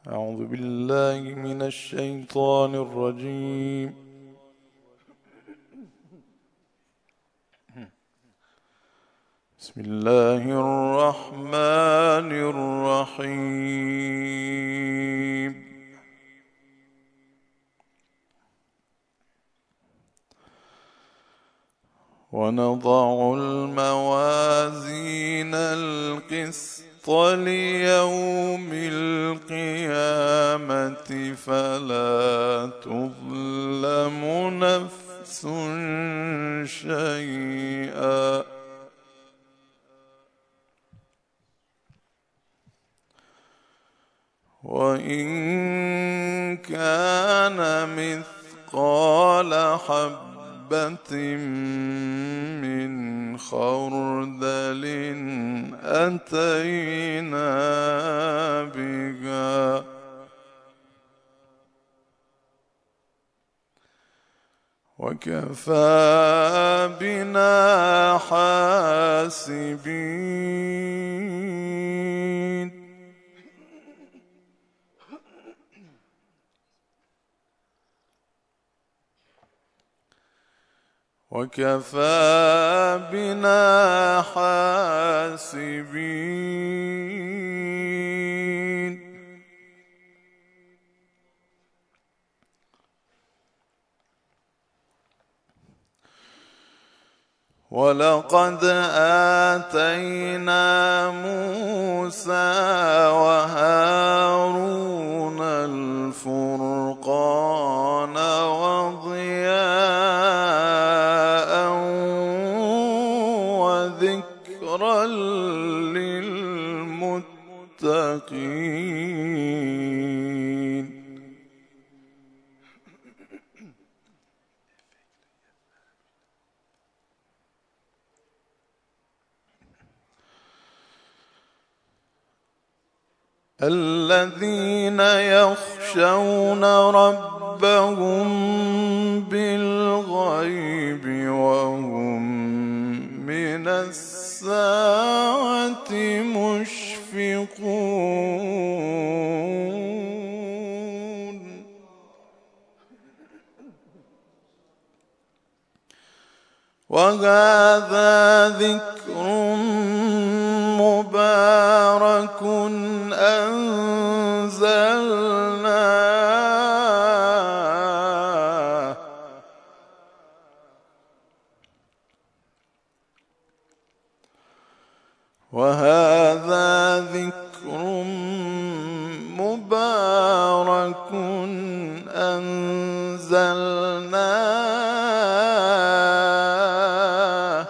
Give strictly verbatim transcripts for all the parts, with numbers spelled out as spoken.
أعوذ بالله من الشيطان الرجيم. بسم الله الرحمن الرحيم. ونضع الموازين القسط ليوم القيامة فلا تظلم نفس شيئا وإن كان مثقال حبة من خردل أتينا بها وكفى بنا حاسبين. وكفى بنا حاسبين. ولقد آتينا موسى وهارون الفرقان وضياء وذكرا للمتقين. الذين يخشون ربهم بالغيب وهم من الساعة مشفقون. وهذا ذكر مبارك أنزلناه وهذا ذكر مبارك أنزلناه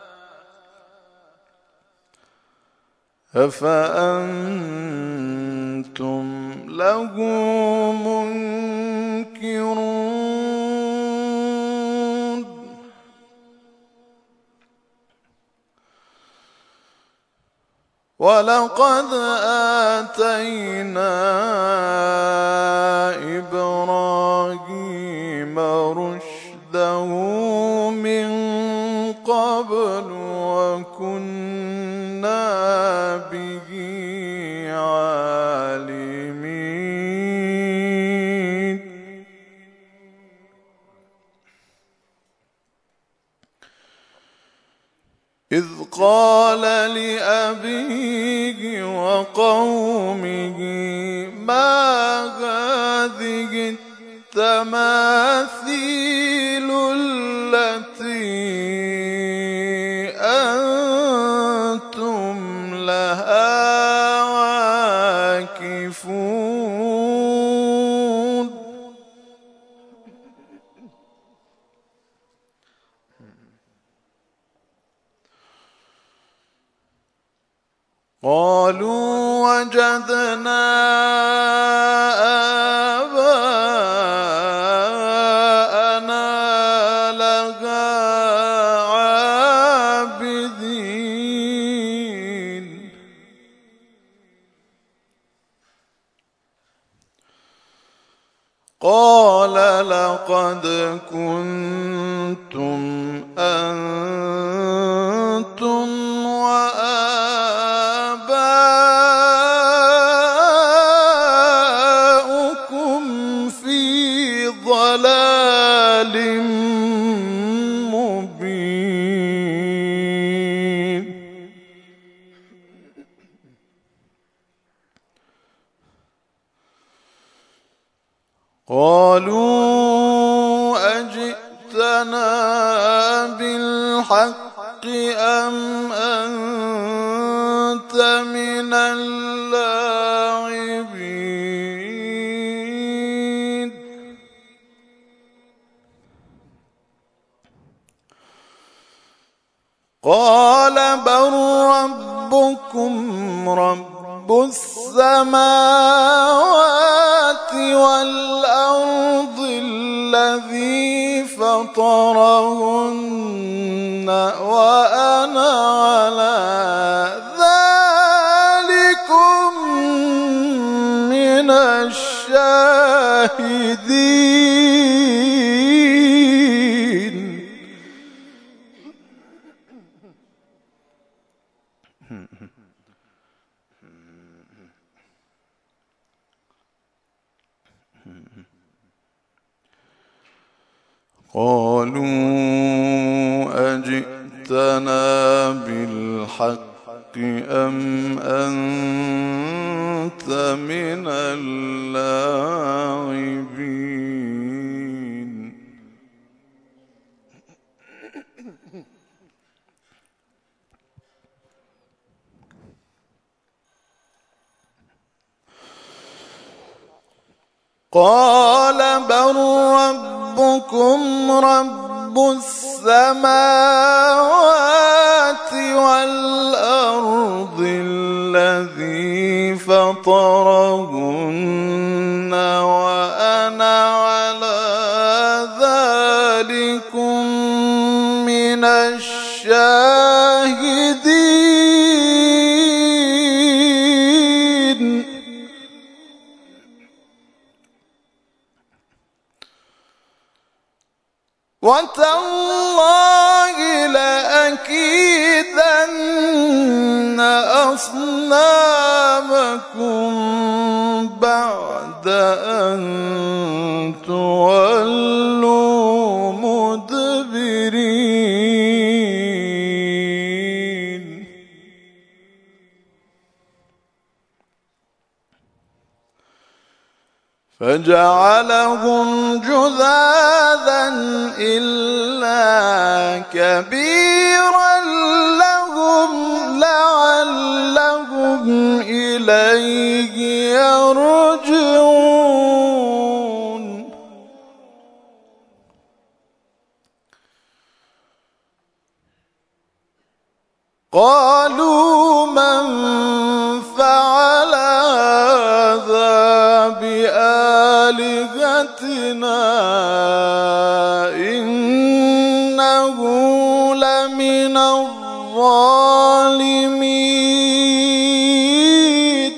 أفأنتم له منكرون. ولقد آتينا إبراهيم رشده من قبل وكنا به عالمين. إذ قال لأبيه وقومه ما هذه التماثيل التي أنتم لها عاكفون. قالوا وجدنا آباءنا لها عابدين. قال لقد كنتم أنتم وآباؤكم قالوا أجئتنا بالحق أم أنت من اللاعبين قال بل ربكم رب السماوات والأرض الذي فطرهن وأنا على ذلكم من الشاهدين قالوا أجئتنا بالحق أم أنت من اللاعبين قال بل ربكم رب السماوات والأرض الذي فطرهن وأنا على ذلكم من الشاهدين وتالله لأكيدن أصنامكم بعد أن تولوا مدبرين فجعلهم جذاذا إلا كبيرا لهم لعلهم إليه يرجعون قالوا من فعل هذا بآلهتنا إنه لمن الظالمين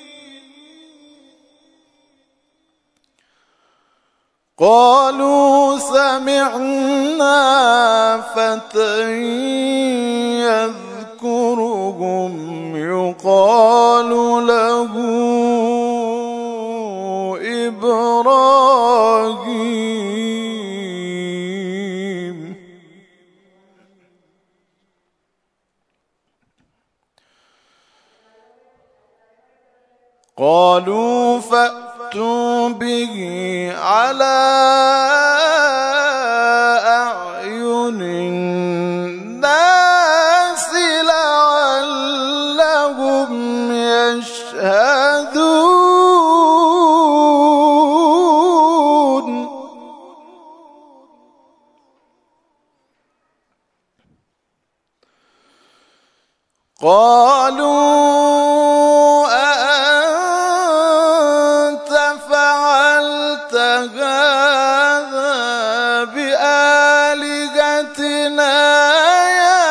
قالوا سمعنا فتى يذكرهم يقال له إبراهيم قالوا فأتوا به على أعين الناس لعلهم يشهدون قالوا أأنت فعلت هذا بآلهتنا يا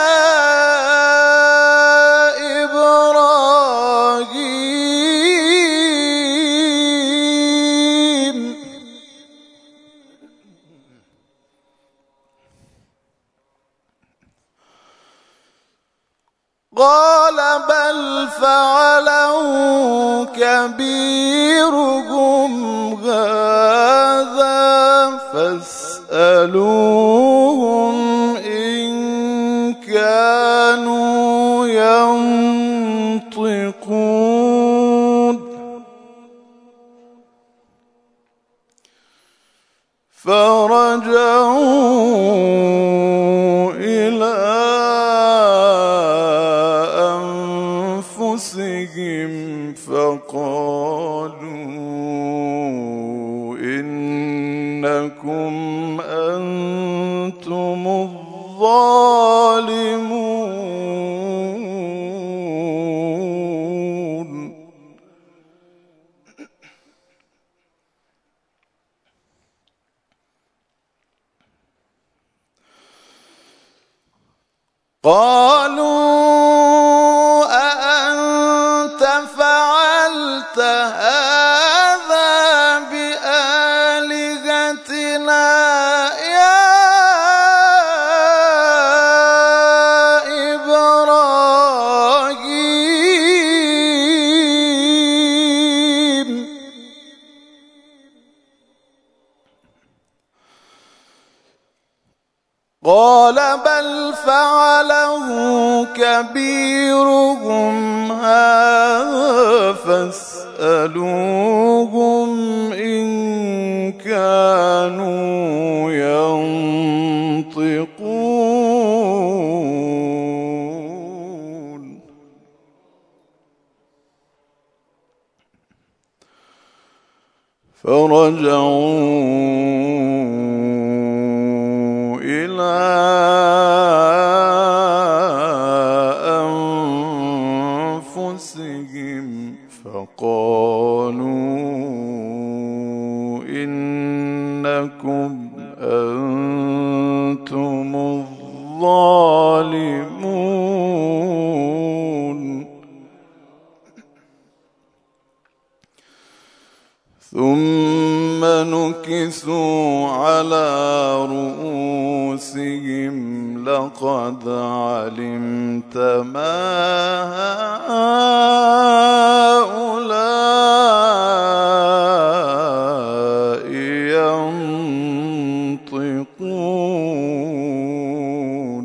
إبراهيم قال بل فعله كبيرهم هذا فاسألوهم إن كانوا ينطقون فرجعوا إلى أنفسهم فقالوا إنكم أنتم الظالمون. قالوا أأنت فعلت هذا بآلهتنا يا إبراهيم؟ قال بل فعله كبيرهم هذا فاسألوهم إن كانوا ينطقون. فرجعوا إلى أنفسهم فقالوا إنكم أنتم الظالمون. ثم نكسوا على رؤوسهم لقد علمت ما هؤلاء ينطقون.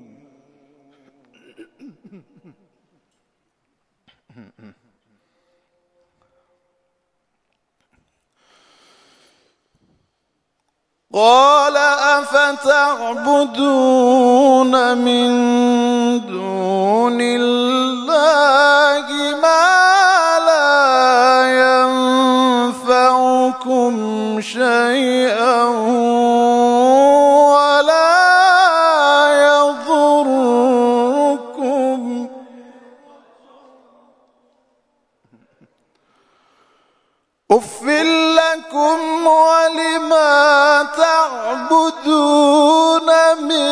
قال أفتعبدون من دون الله ما لا ينفعكم شيئا ولا يضركم أف لكم ولما تعبدون من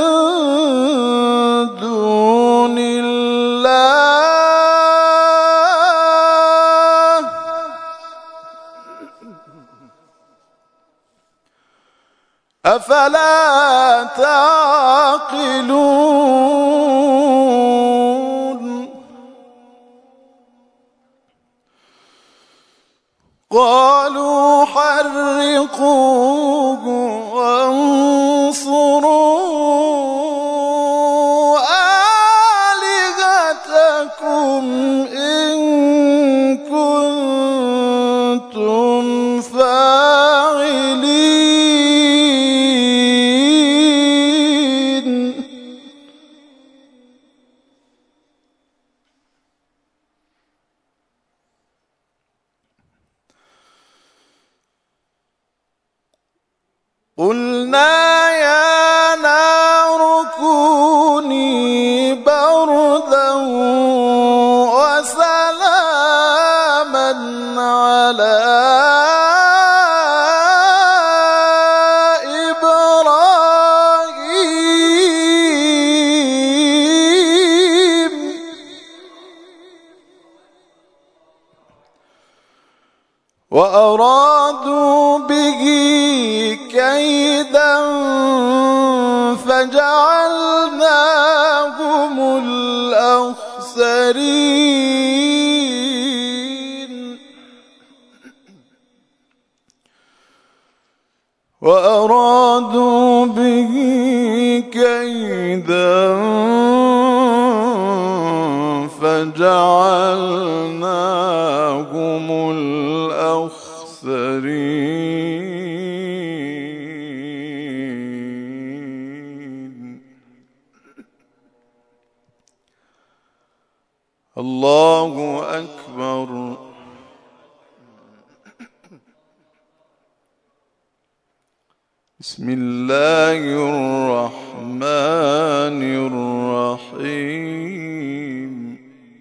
دون الله أفلا تعقلون. قالوا حرقوه وانصروا آلهتكم إن كنتم فاعلين. قلنا يا نار كوني بردا وسلاما على إبراهيم وأرادوا به كيدا فجعلناهم الأخسرين. وأرادوا به كيدا فجعلناهم الأخسرين. الله أكبر. بسم الله الرحمن الرحيم.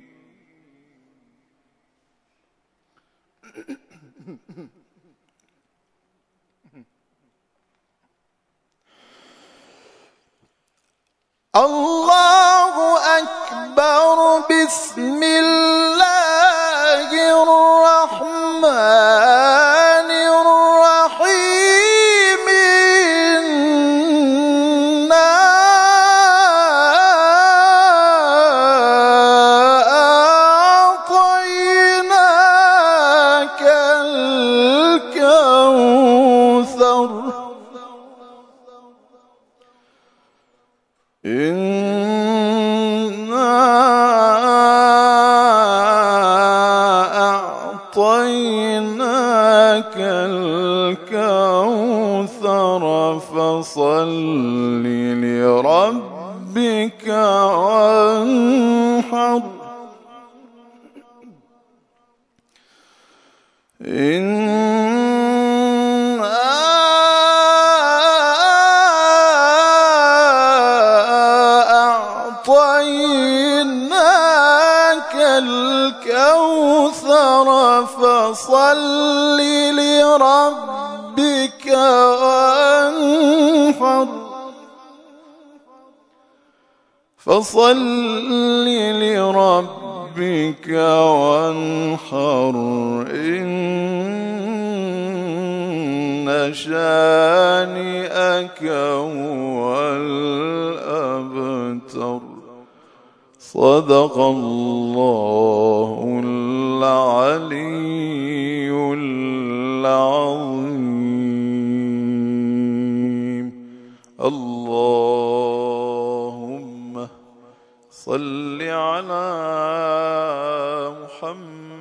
الله أكبر. بسم الله الرحمن الرحيم. إنا أعطيناك الكوثر. إنا أعطيناك الكوثر فصل لربك وانحر. أعطيناك الكوثر فصل لربك وانحر. فصل لربك وانحر. إن شانئك هو الأبتر. صدق الله العلي العظيم. اللهم صل على محمد